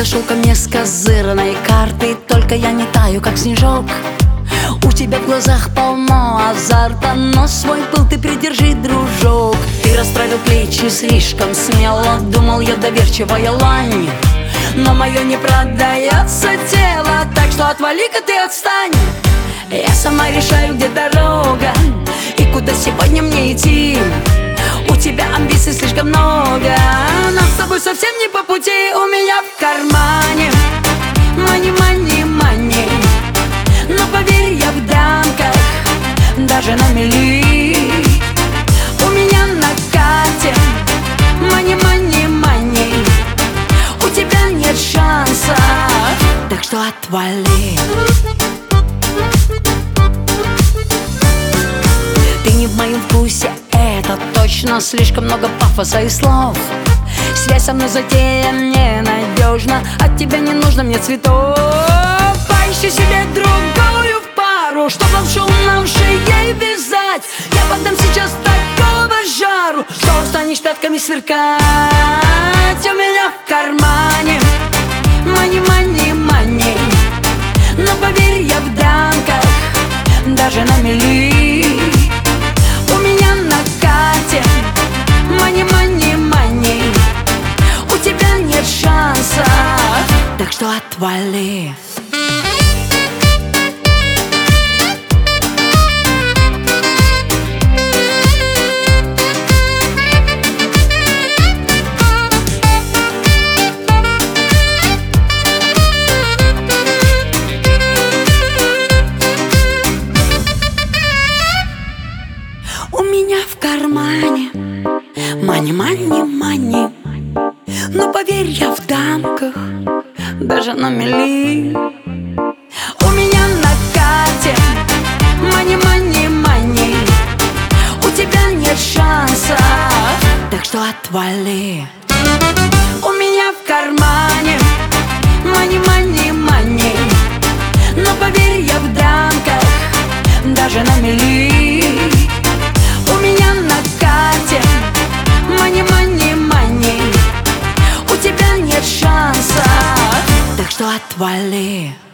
зашел ко мне с козырной картой, только я не таю, как снежок. У тебя в глазах полно азарта, но свой пыл ты придержи, дружок. Ты расправил плечи слишком смело, думал, я доверчивая лань, но мое не продается тело, так что отвали-ка ты, отстань. Я сама решаю, где дорога и куда сегодня мне идти. У тебя амбиций слишком много, нам с тобой совсем не по пути. У меня в кармане money, money, money, но поверь, я в дамках даже на мели. У меня на карте money, money, money, у тебя нет шанса, так что отвали. Ты не в моем вкусе, это точно. Слишком много пафоса и слов. Связь со мной затея ненадежна, от тебя не нужно мне цветов. Поищи себе другую в пару, чтоб лапшу нам шеей вязать. Я подам сейчас такого жару, что устанешь пятками сверкать. У меня в кармане money, money, money, но поверь, я в дамках даже на мели. У меня на карте money, money, money, у тебя нет шанса, так что отвали. У меня в кармане money, money, money, но поверь, я в дамках даже на мели. У меня на карте money, money, money, у тебя нет шанса, так что отвали. У меня в кармане money, money, money, но поверь, я в дамках даже на мели. У меня на карте money, money, money, у тебя нет шанса, так что отвали.